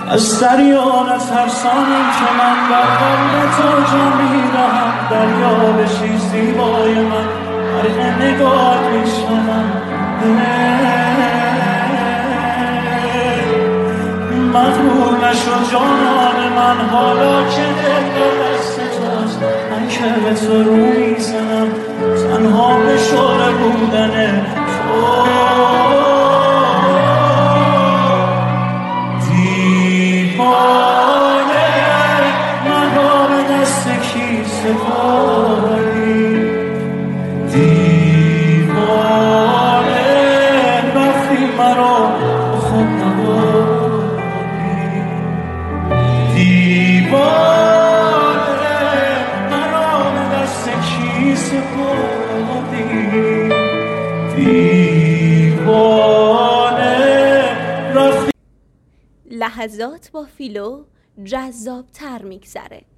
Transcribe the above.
از دریا نترسانم که من بر قلب تو جا میدهم. دریا بشی زیبای من، حرف نگاه میشنم. مغرور نشو جانان من، حالا که دل دست توست. من که به تو رو میزنم، تنها به شعر بودن تو. سپاری دیوانه رفتی مرا خود نباری. دیوانه مرا به دست کی سپردی. دیوانه رفتی. لحظات با فیلو جذاب‌تر میگذره.